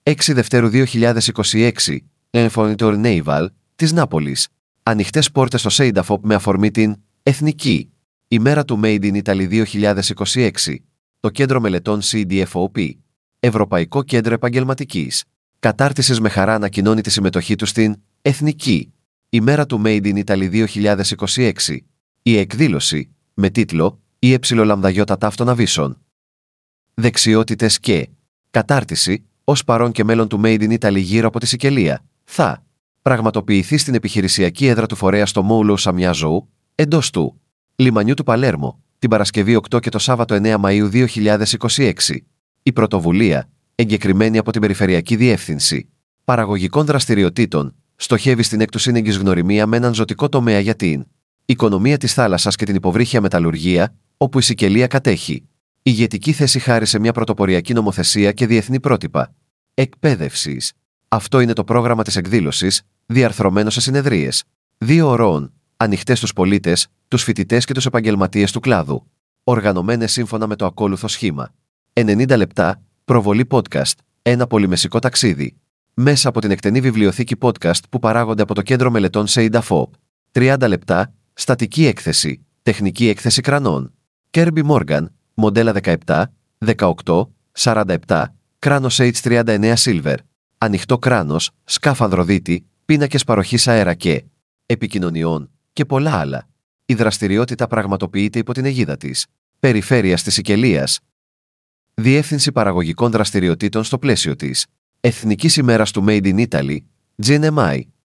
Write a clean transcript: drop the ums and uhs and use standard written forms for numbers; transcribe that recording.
6 Δευτέρου 2026, Enfonitor Naval, της Νάπολης. Ανοιχτές πόρτες στο CEDAFOP με αφορμή την Εθνική ημέρα του Made in Italy 2026. Το Κέντρο Μελετών CDFOP, Ευρωπαϊκό Κέντρο Επαγγελματικής Κατάρτισης, με χαρά ανακοινώνει τη συμμετοχή του στην Εθνική ημέρα του Made in Italy 2026. Η εκδήλωση, με τίτλο «Η ΕΛΙ ταύτων αβύσσων. Δεξιότητες και κατάρτιση, ως παρόν και μέλλον του Made in Italy γύρω από τη Σικελία, θα πραγματοποιηθεί στην επιχειρησιακή έδρα του φορέα στο Μόουλο Σαμιάζοου, εντός του λιμανιού του Παλέρμο, την Παρασκευή 8 και το Σάββατο 9 Μαΐου 2026. Η πρωτοβουλία, εγκεκριμένη από την Περιφερειακή Διεύθυνση Παραγωγικών Δραστηριοτήτων, στοχεύει στην εκ του σύνεγγυς γνωριμία με έναν ζωτικό τομέα για την οικονομία της θάλασσας και την υποβρύχια μεταλλουργία, όπου η Σικελία κατέχει ηγετική θέση χάρη σε μια πρωτοποριακή νομοθεσία και διεθνή πρότυπα εκπαίδευσης. Αυτό είναι το πρόγραμμα της εκδήλωσης, διαρθρωμένο σε συνεδρίες 2 ωρών, ανοιχτές στους πολίτες, τους φοιτητές και τους επαγγελματίες του κλάδου, οργανωμένες σύμφωνα με το ακόλουθο σχήμα. 90 λεπτά, προβολή podcast, ένα πολυμεσικό ταξίδι. Μέσα από την εκτενή βιβλιοθήκη podcast που παράγονται από το Κέντρο Μελετών CEDAFOP. 30 λεπτά, στατική έκθεση, τεχνική έκθεση κρανών. Kirby Morgan, μοντέλα 17, 18, 47, κράνος H39 Silver. Ανοιχτό κράνος, σκάφανδρο δίτη, πίνακες παροχής αέρα και επικοινωνιών και πολλά άλλα. Η δραστηριότητα πραγματοποιείται υπό την αιγίδα της Περιφέρειας της Σικελίας. Διεύθυνση Παραγωγικών Δραστηριοτήτων στο πλαίσιο της Εθνικής ημέρας του Made in Italy, GNMI.